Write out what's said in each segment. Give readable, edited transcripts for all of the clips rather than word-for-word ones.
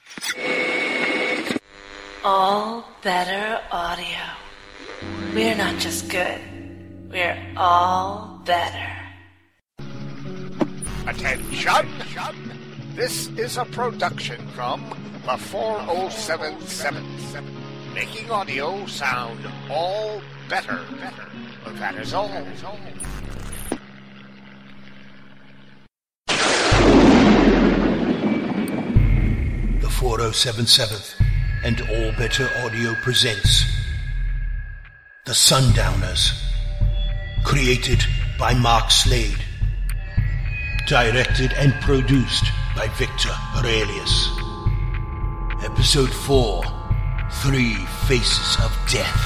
All Better Audio. We're not just good, we're all better. Attention! This is a production from the 4077. Making audio sound all better. That is all. The 4077th and All Better Audio presents The Sundowners, created by Mark Slade, directed and produced by Victor Aurelius. Episode 4, 3 Faces of Death.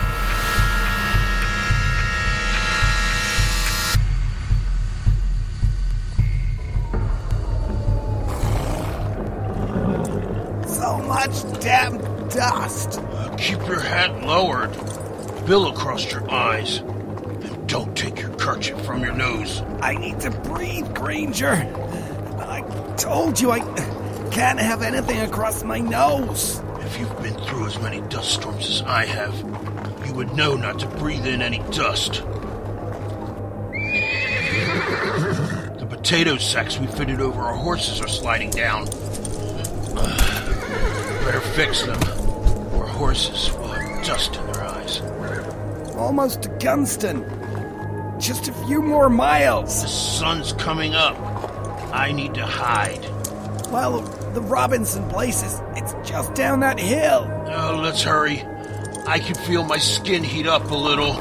So much damn dust. Keep your hat lowered. Bill across your eyes. And don't take your kerchief from your nose. I need to breathe, Granger. I told you I can't have anything across my nose. If you've been through as many dust storms as I have, you would know not to breathe in any dust. The potato sacks we fitted over our horses are sliding down. Better fix them. Our horses will have dust in their eyes. Almost to Gunston. Just a few more miles. The sun's coming up. I need to hide. Well, the Robinson place it's just down that hill. Oh, let's hurry. I can feel my skin heat up a little.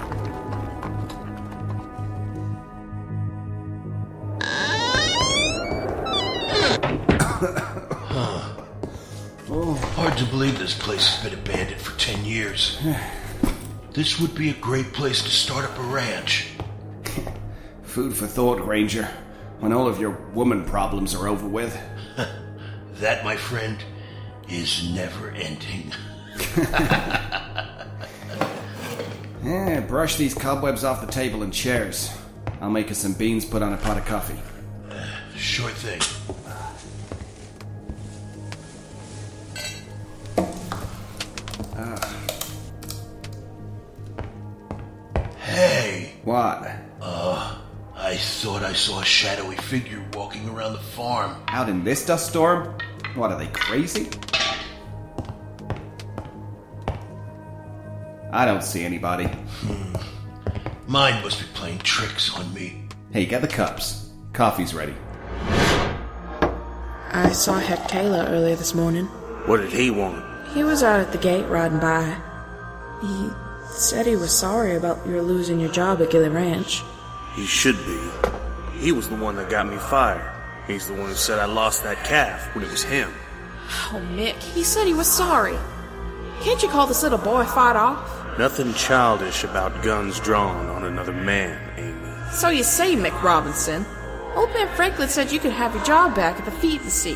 Hard to believe this place has been abandoned for 10 years. This would be a great place to start up a ranch. Food for thought, Granger. When all of your woman problems are over with. That, my friend, is never ending. Brush these cobwebs off the table and chairs. I'll make us some beans, put on a pot of coffee. Sure thing. Hey! What? I thought I saw a shadowy figure walking around the farm. Out in this dust storm? What, are they crazy? I don't see anybody. Mine must be playing tricks on me. Hey, get the cups. Coffee's ready. I saw Heck Taylor earlier this morning. What did he want? He was out at the gate riding by. He said he was sorry about your losing your job at Gilly Ranch. He should be. He was the one that got me fired. He's the one who said I lost that calf when it was him. Oh, Mick, he said he was sorry. Can't you call this little boy fight off? Nothing childish about guns drawn on another man, Amy. So you say, Mick Robinson. Old man Franklin said you could have your job back at the feeding seat.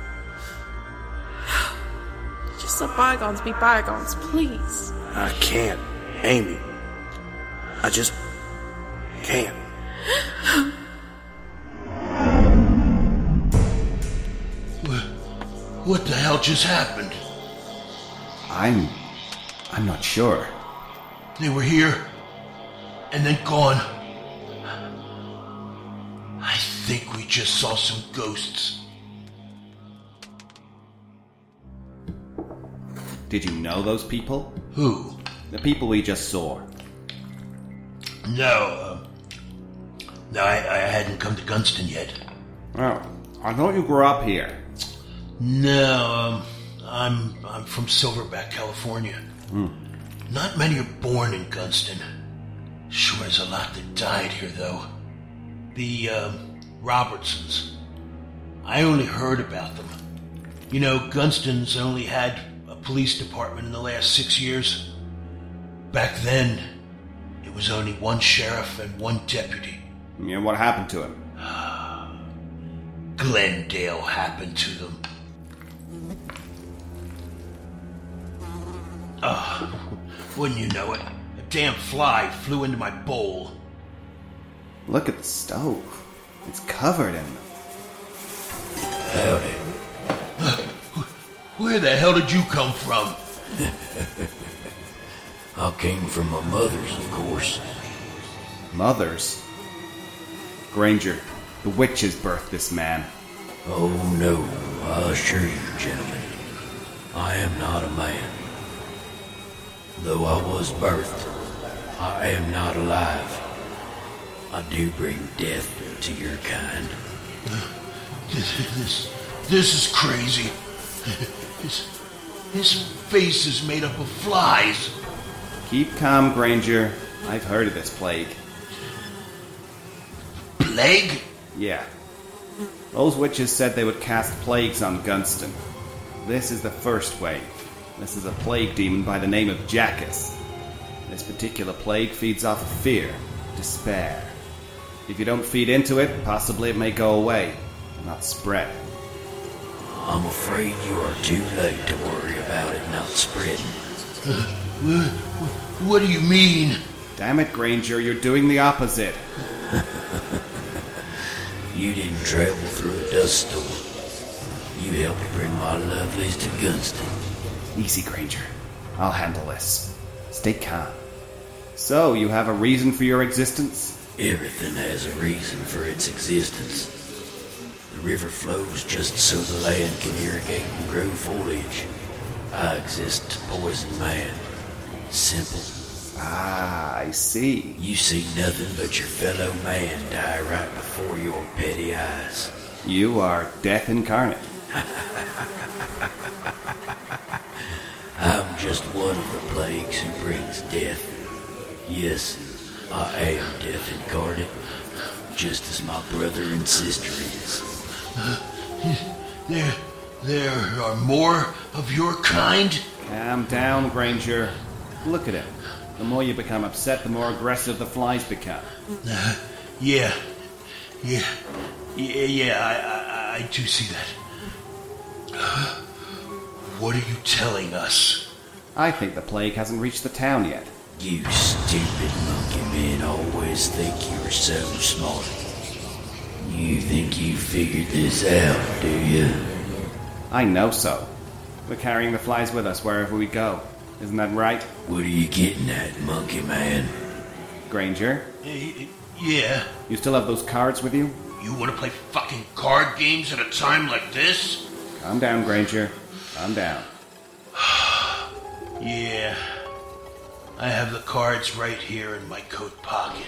Just let bygones be bygones, please. I can't, Amy. I just can't. What the hell just happened? I'm not sure. They were here, and then gone. I think we just saw some ghosts. Did you know those people? Who? The people we just saw. No, I hadn't come to Gunston yet. Oh, I thought you grew up here. No, I'm from Silverback, California. Not many are born in Gunston. Sure is a lot that died here, though. The Robertsons. I only heard about them. You know, Gunston's only had a police department in the last 6 years. Back then, it was only one sheriff and one deputy. Yeah, what happened to him? Glendale happened to them. Wouldn't you know it? A damn fly flew into my bowl. Look at the stove. It's covered in them. Howdy. Where the hell did you come from? I came from my mother's, of course. Mother's? Granger, the witches birthed this man. Oh no, I assure you, gentlemen, I am not a man. Though I was birthed, I am not alive. I do bring death to your kind. This is crazy. His face is made up of flies. Keep calm, Granger. I've heard of this plague. Plague? Yeah. Those witches said they would cast plagues on Gunston. This is the first wave. This is a plague demon by the name of Jackus. This particular plague feeds off of fear, despair. If you don't feed into it, possibly it may go away, not spread. I'm afraid you are too late to worry about it not spreading. What do you mean? Damn it, Granger, you're doing the opposite. You didn't travel through a dust storm. You helped bring my lovelies to Gunston. Easy, Granger. I'll handle this. Stay calm. So, you have a reason for your existence? Everything has a reason for its existence. The river flows just so the land can irrigate and grow foliage. I exist to poison man. Simple. Ah, I see. You see nothing but your fellow man die right before your petty eyes. You are death incarnate. I'm just one of the plagues who brings death. Yes, I am death incarnate, just as my brother and sister is. There are more of your kind? Calm down, Granger. Look at him. The more you become upset, the more aggressive the flies become. Yeah, I do see that. What are you telling us? I think the plague hasn't reached the town yet. You stupid monkey men always think you're so smart. You think you figured this out, do you? I know so. We're carrying the flies with us wherever we go. Isn't that right? What are you getting at, monkey man? Granger? Yeah. You still have those cards with you? You want to play fucking card games at a time like this? Calm down, Granger. Calm down. Yeah. I have the cards right here in my coat pocket.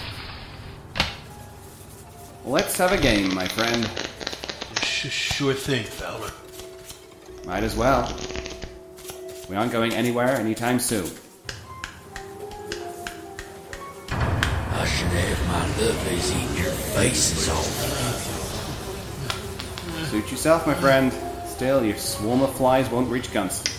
Let's have a game, my friend. Sure thing, Fowler. Might as well. We aren't going anywhere anytime soon. I should have my lovelies eat your faces off. Suit yourself, my friend. Still, your swarm of flies won't reach Gunston.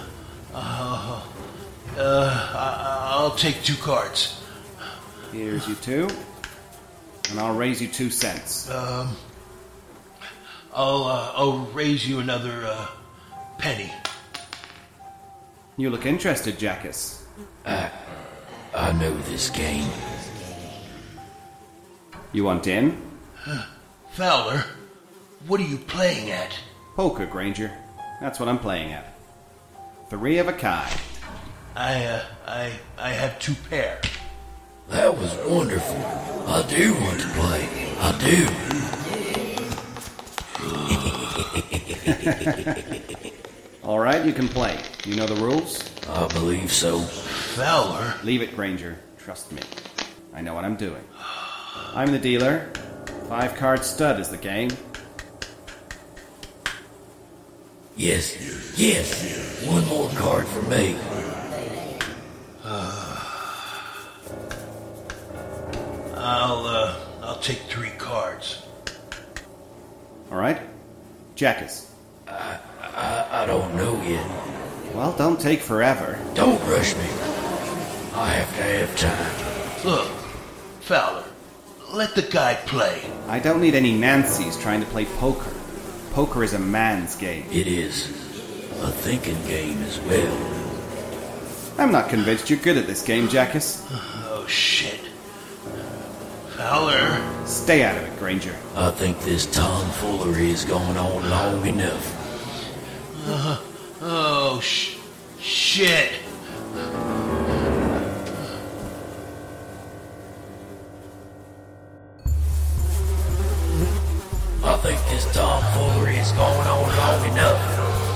I'll take 2 cards. Here's you 2. And I'll raise you 2 cents. I'll raise you another penny. You look interested, Jackus. I know this game. You want in? Fowler, what are you playing at? Poker, Granger. That's what I'm playing at. 3 of a kind. I have 2 pair. That was wonderful. I do want to play. I do. All right, you can play. You know the rules? I believe so. Fowler? Leave it, Granger. Trust me. I know what I'm doing. I'm the dealer. 5-card stud is the game. Yes. One more card for me. I'll take 3 cards. All right? Jackus. I don't know yet. Well, don't take forever. Don't rush me. I have to have time. Look, Fowler, let the guy play. I don't need any Nancys trying to play poker. Poker is a man's game. It is a thinking game as well. I'm not convinced you're good at this game, Jackus. Oh, shit. Fowler. Stay out of it, Granger. I think this tomfoolery has gone on long enough. shit. I think this tomfoolery is going on long enough.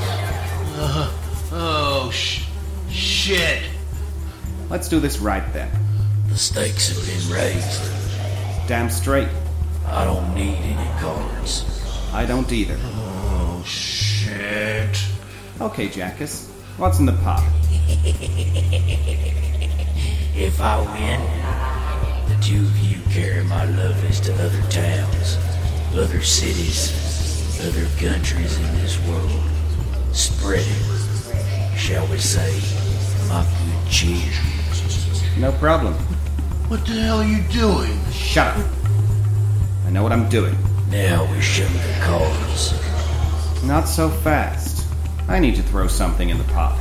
Oh, shit. Let's do this right then. The stakes have been raised. Damn straight. I don't need any cards. I don't either. Oh, shit. Okay, Jackus. What's in the pot? If I win, the two of you carry my lovelies to other towns, other cities, other countries in this world. Spreading, shall we say, my good cheer. No problem. What the hell are you doing? Shut up. I know what I'm doing. Now we show the cards. Not so fast. I need to throw something in the pot.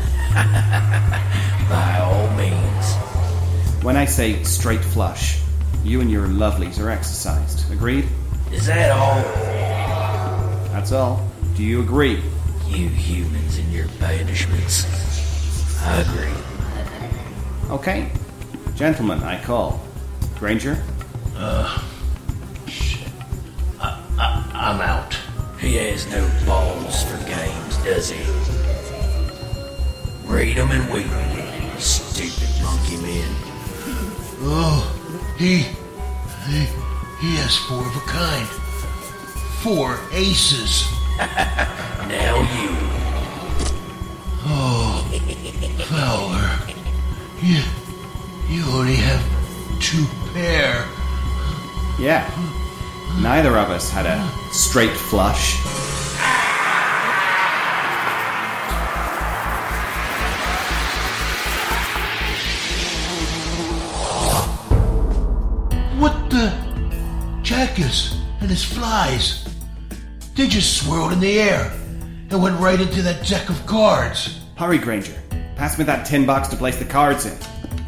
By all means. When I say straight flush, you and your lovelies are exercised. Agreed? Is that all? That's all. Do you agree? You humans and your banishments. I agree. Okay. Gentlemen, I call. Granger? Shit. I'm out. He has no balls for games, does he? Read 'em and weep 'em, stupid monkey men. Oh, he has 4 of a kind. 4 aces. Now you. Oh, Fowler. You only have 2 pair. Yeah. Neither of us had a straight flush. What the? Jackus and his flies. They just swirled in the air and went right into that deck of cards. Hurry, Granger. Pass me that tin box to place the cards in.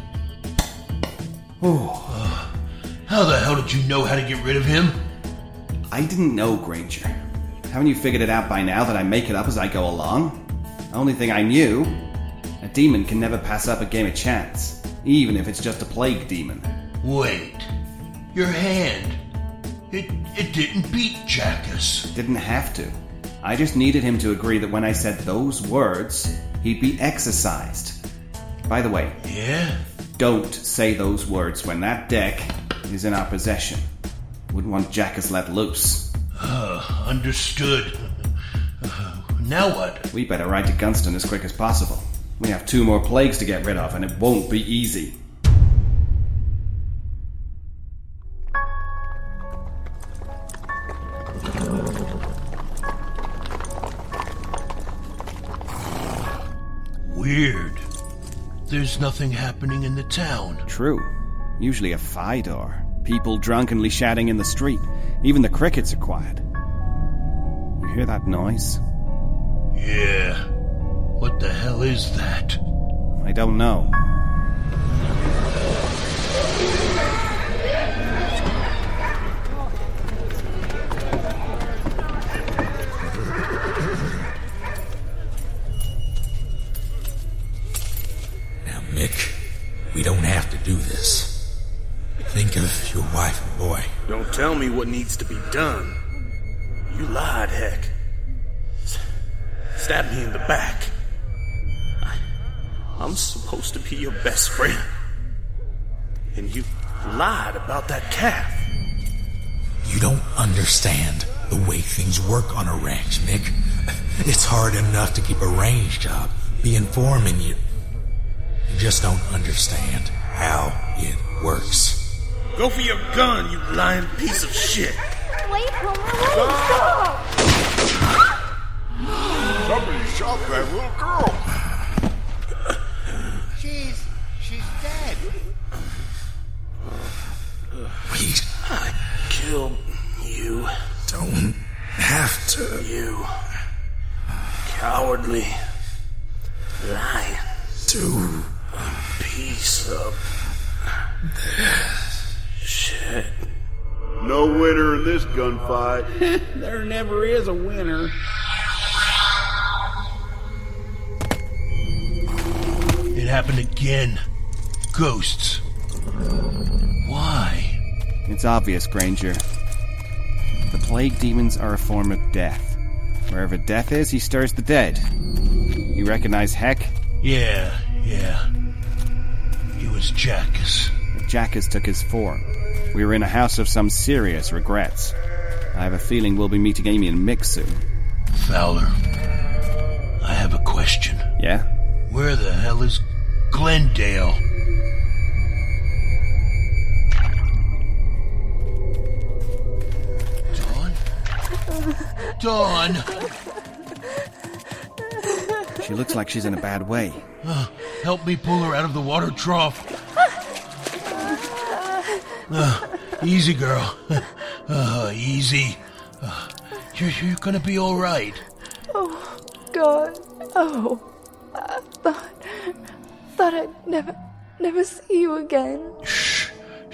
How the hell did you know how to get rid of him? I didn't know, Granger. Haven't you figured it out by now that I make it up as I go along? Only thing I knew, a demon can never pass up a game of chance, even if it's just a plague demon. Wait. Your hand. It didn't beat Jackus. Didn't have to. I just needed him to agree that when I said those words, he'd be exorcised. By the way, Yeah? don't say those words when that deck is in our possession. Wouldn't want Jackus let loose. Understood. Now what? We better ride to Gunston as quick as possible. We have 2 more plagues to get rid of, and it won't be easy. Weird. There's nothing happening in the town. True. Usually a fight or people drunkenly shouting in the street. Even the crickets are quiet. You hear that noise? Yeah. What the hell is that? I don't know. Now, Mick, we don't have to do this. Think of your wife and boy. Don't tell me what needs to be done. You lied, Heck. Stabbed me in the back. I'm supposed to be your best friend. And you lied about that calf. You don't understand the way things work on a ranch, Mick. It's hard enough to keep a range job, being foreman. You just don't understand how it works. Go for your gun, you lying piece of shit. Wait, stop! Somebody shot that little girl. She's dead. Wait. I killed you. Don't have to. You cowardly, lying, Do piece of shit. No winner in this gunfight. There never is a winner. happen again. Ghosts. Why? It's obvious, Granger. The plague demons are a form of death. Wherever death is, he stirs the dead. You recognize Heck? Yeah. He was Jackus. Jackus took his form. We were in a house of some serious regrets. I have a feeling we'll be meeting Amy and Mick soon. Fowler, I have a question. Yeah? Where the hell is Glendale? Dawn? She looks like she's in a bad way. Help me pull her out of the water trough. Easy, girl. Easy. You're gonna be all right. Oh, God. Oh, I thought I'd never see you again. Shh.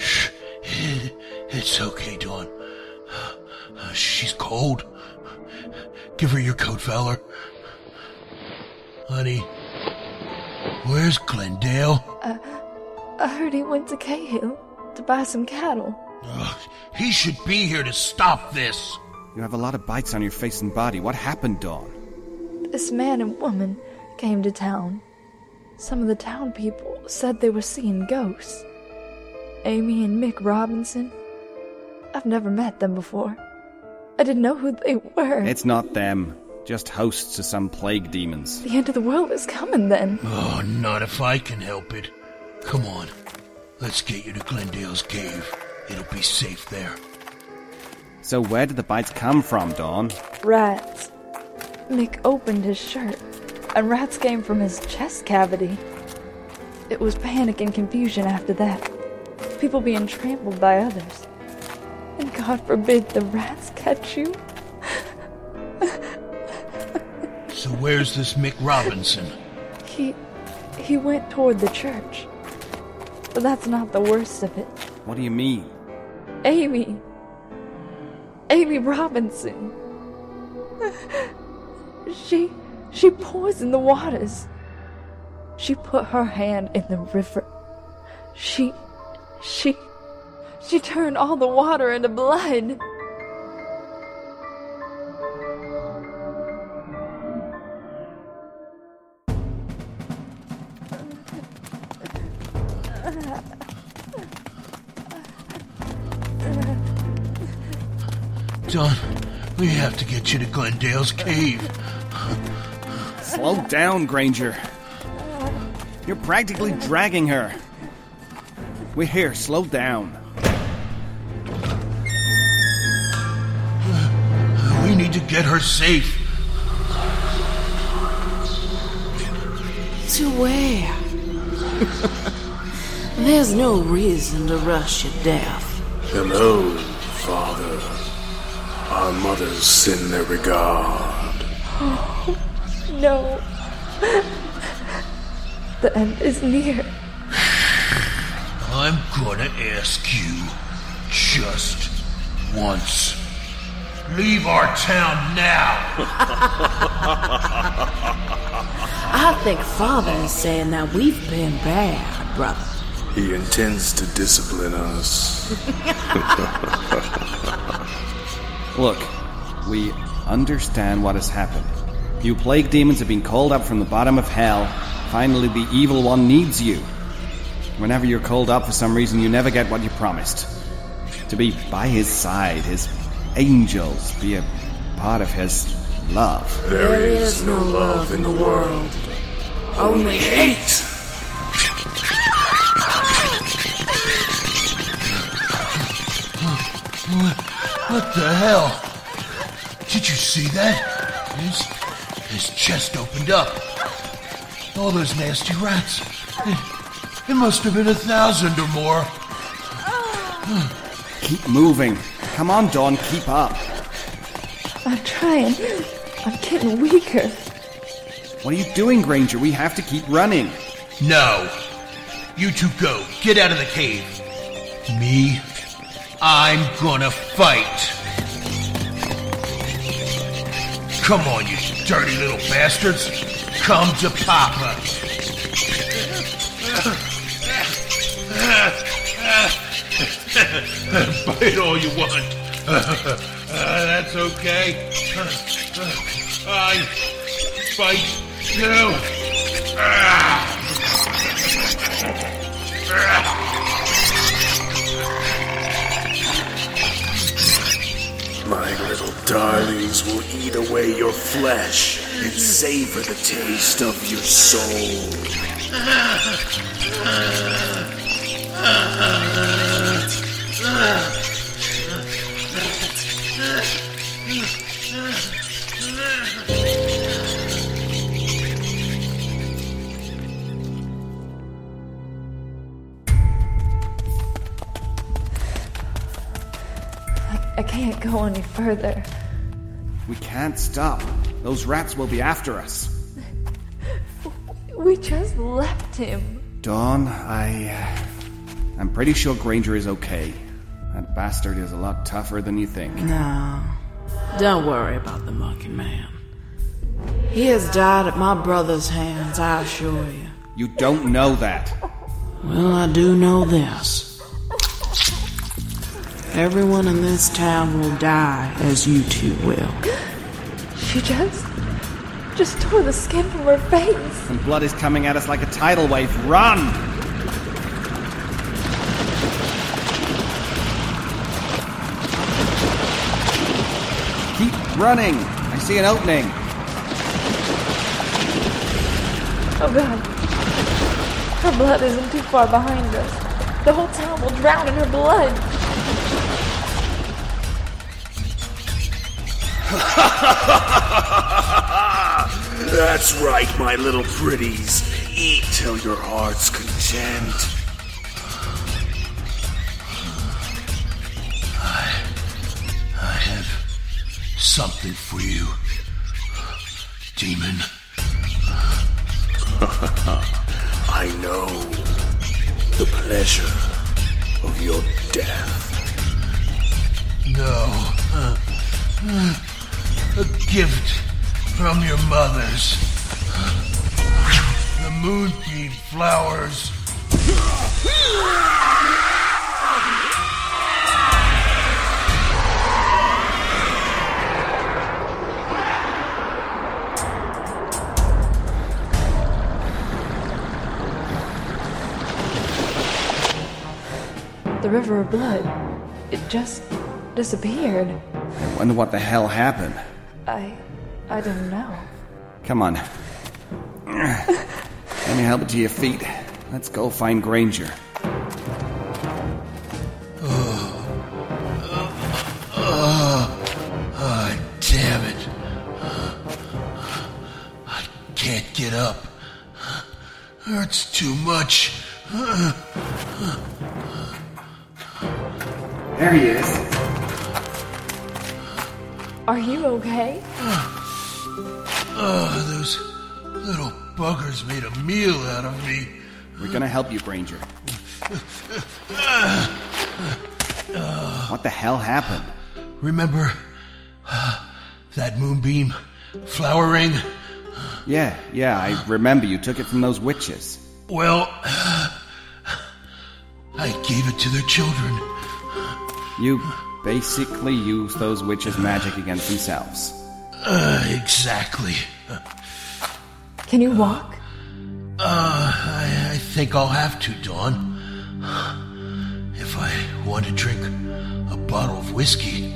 It's okay, Dawn. She's cold. Give her your coat, Fowler. Honey, where's Glendale? I heard he went to Cahill to buy some cattle. He should be here to stop this. You have a lot of bites on your face and body. What happened, Dawn? This man and woman came to town. Some of the town people said they were seeing ghosts. Amy and Mick Robinson. I've never met them before. I didn't know who they were. It's not them. Just hosts to some plague demons. The end of the world is coming then. Oh, not if I can help it. Come on. Let's get you to Glendale's cave. It'll be safe there. So where did the bites come from, Dawn? Rats. Mick opened his shirt, and rats came from his chest cavity. It was panic and confusion after that. People being trampled by others. And God forbid the rats catch you. So where's this Mick Robinson? He went toward the church. But that's not the worst of it. What do you mean? Amy Robinson. She poisoned the waters. She put her hand in the river. She turned all the water into blood. Dawn, we have to get you to Glendale's cave. Slow down, Granger. You're practically dragging her. We're here, slow down. We need to get her safe. To where? There's no reason to rush your death. Hello, Father. Our mothers send their regard. Oh, no. The end is near. I'm gonna ask you just once. Leave our town now! I think Father is saying that we've been bad, brother. He intends to discipline us. Look, we understand what has happened. You plague demons have been called up from the bottom of hell. Finally, the evil one needs you. Whenever you're called up for some reason, you never get what you promised. To be by his side, his angels, be a part of his love. There is no love in the world. Only hate. What the hell? Did you see that? His chest opened up. All those nasty rats. It must have been 1,000 or more. Keep moving. Come on, Dawn, keep up. I'm trying. I'm getting weaker. What are you doing, Granger? We have to keep running. No. You two go. Get out of the cave. Me? I'm gonna fight. Come on, you dirty little bastards. Come to Papa. Bite all you want. That's okay. I bite you. My little darlings will eat away your flesh and savor the taste of your soul. I can't go any further. We can't stop. Those rats will be after us. We just left him. Dawn, I'm pretty sure Granger is okay. That bastard is a lot tougher than you think. No, don't worry about the monkey man. He has died at my brother's hands, I assure you. You don't know that. Well, I do know this. Everyone in this town will die, as you two will. She just tore the skin from her face. And blood is coming at us like a tidal wave. Run! Keep running! I see an opening. Oh God. Her blood isn't too far behind us. The whole town will drown in her blood. That's right, my little pretties. Eat till your heart's content. I have something for you, demon. I know the pleasure of your death. No. A gift from your mothers. The moonbeam flowers. The river of blood. It just disappeared. I wonder what the hell happened. I don't know. Come on. Let me help you to your feet. Let's go find Granger. Damn it. I can't get up. Hurts too much. There he is. Are you okay? Those little buggers made a meal out of me. We're gonna help you, Granger. What the hell happened? Remember that moonbeam flowering? Yeah, I remember you took it from those witches. Well, I gave it to their children. You basically used those witches' magic against themselves. Exactly. Can you walk? I think I'll have to, Dawn. If I want to drink a bottle of whiskey.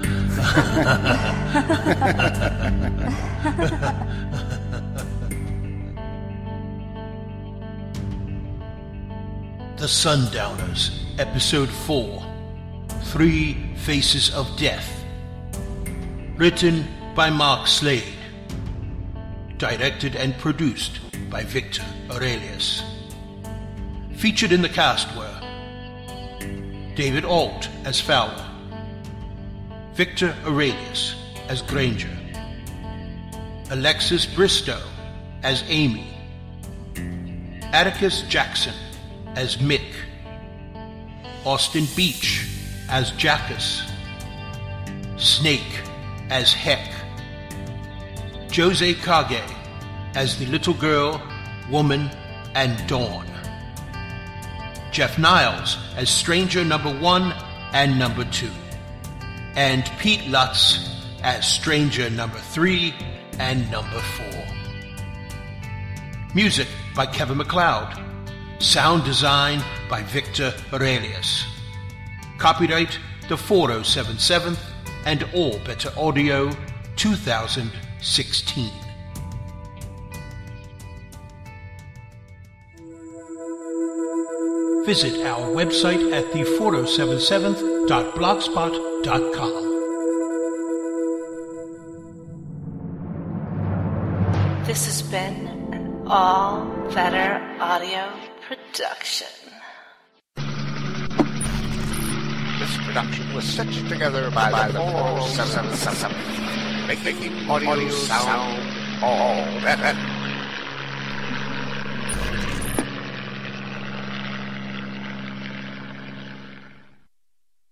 The Sundowners, Episode 4. 3 Faces of Death. Written by Mark Slade. Directed and produced by Victor Aurelius. Featured in the cast were David Alt as Fowler, Victor Aurelius as Granger, Alexis Bristow as Amy, Atticus Jackson as Mick, Austin Beach as Jackus, Snake as Heck, Jose Kage as the little girl, woman, and Dawn, Jeff Niles as Stranger number 1 and number 2, and Pete Lutz as Stranger number 3 and number 4. Music by Kevin MacLeod. Sound design by Victor Aurelius. Copyright the 4077th and All Better Audio 2016. Visit our website at the4077th.blogspot.com. This has been an All Better Audio production. This production was stitched together by the 4077, making audio sound all better.